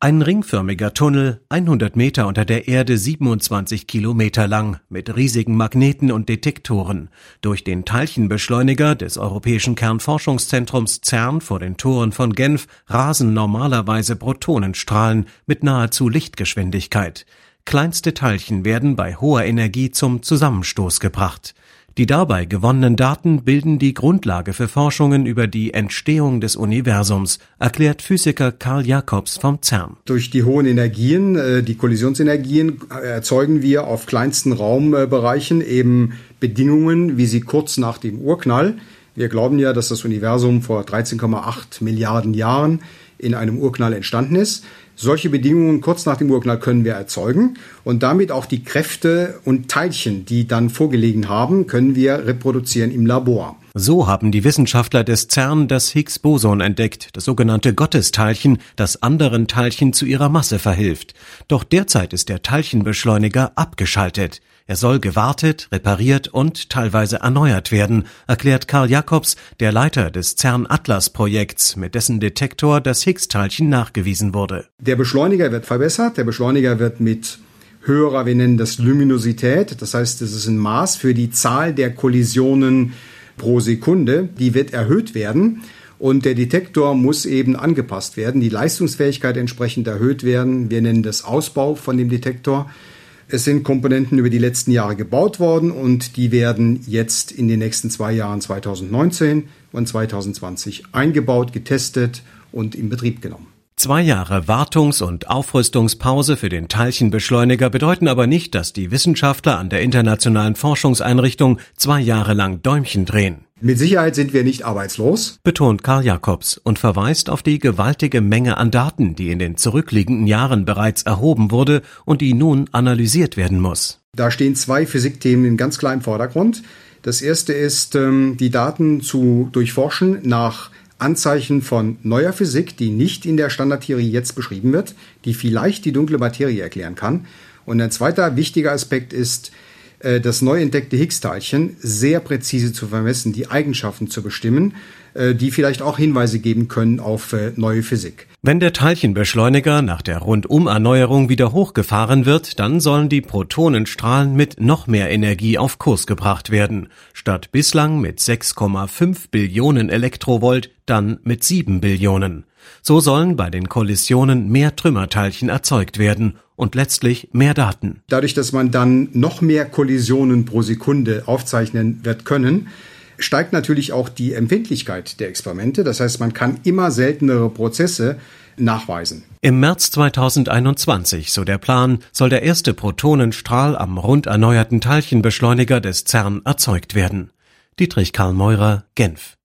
Ein ringförmiger Tunnel, 100 Meter unter der Erde, 27 Kilometer lang, mit riesigen Magneten und Detektoren. Durch den Teilchenbeschleuniger des Europäischen Kernforschungszentrums CERN vor den Toren von Genf rasen normalerweise Protonenstrahlen mit nahezu Lichtgeschwindigkeit. Kleinste Teilchen werden bei hoher Energie zum Zusammenstoß gebracht. Die dabei gewonnenen Daten bilden die Grundlage für Forschungen über die Entstehung des Universums, erklärt Physiker Carl Jacobs vom CERN. Durch die hohen Energien, die Kollisionsenergien, erzeugen wir auf kleinsten Raumbereichen eben Bedingungen, wie sie kurz nach dem Urknall. Wir glauben ja, dass das Universum vor 13,8 Milliarden Jahren in einem Urknall entstanden ist. Solche Bedingungen kurz nach dem Urknall können wir erzeugen und damit auch die Kräfte und Teilchen, die dann vorgelegen haben, können wir reproduzieren im Labor. So haben die Wissenschaftler des CERN das Higgs-Boson entdeckt, das sogenannte Gottesteilchen, das anderen Teilchen zu ihrer Masse verhilft. Doch derzeit ist der Teilchenbeschleuniger abgeschaltet. Er soll gewartet, repariert und teilweise erneuert werden, erklärt Carl Jacobs, der Leiter des CERN-Atlas-Projekts, mit dessen Detektor das Higgs-Teilchen nachgewiesen wurde. Der Beschleuniger wird verbessert, der Beschleuniger wird mit höherer, wir nennen das Luminosität, das heißt, es ist ein Maß für die Zahl der Kollisionen pro Sekunde, die wird erhöht werden. Und der Detektor muss eben angepasst werden, die Leistungsfähigkeit entsprechend erhöht werden. Wir nennen das Ausbau von dem Detektor. Es sind Komponenten über die letzten Jahre gebaut worden und die werden jetzt in den nächsten 2 Jahren 2019 und 2020 eingebaut, getestet und in Betrieb genommen. 2 Jahre Wartungs- und Aufrüstungspause für den Teilchenbeschleuniger bedeuten aber nicht, dass die Wissenschaftler an der Internationalen Forschungseinrichtung 2 Jahre lang Däumchen drehen. Mit Sicherheit sind wir nicht arbeitslos, betont Carl Jacobs und verweist auf die gewaltige Menge an Daten, die in den zurückliegenden Jahren bereits erhoben wurde und die nun analysiert werden muss. Da stehen 2 Physikthemen ganz klar im Vordergrund. Das erste ist, die Daten zu durchforschen nach Anzeichen von neuer Physik, die nicht in der Standardtheorie jetzt beschrieben wird, die vielleicht die dunkle Materie erklären kann. Und ein zweiter wichtiger Aspekt ist, das neu entdeckte Higgs-Teilchen sehr präzise zu vermessen, die Eigenschaften zu bestimmen, die vielleicht auch Hinweise geben können auf neue Physik. Wenn der Teilchenbeschleuniger nach der Rundumerneuerung wieder hochgefahren wird, dann sollen die Protonenstrahlen mit noch mehr Energie auf Kurs gebracht werden. Statt bislang mit 6,5 Billionen Elektrovolt, dann mit 7 Billionen. So sollen bei den Kollisionen mehr Trümmerteilchen erzeugt werden und letztlich mehr Daten. Dadurch, dass man dann noch mehr Kollisionen pro Sekunde aufzeichnen wird können, steigt natürlich auch die Empfindlichkeit der Experimente. Das heißt, man kann immer seltenere Prozesse nachweisen. Im März 2021, so der Plan, soll der erste Protonenstrahl am rund erneuerten Teilchenbeschleuniger des CERN erzeugt werden. Dietrich Karl Meurer, Genf.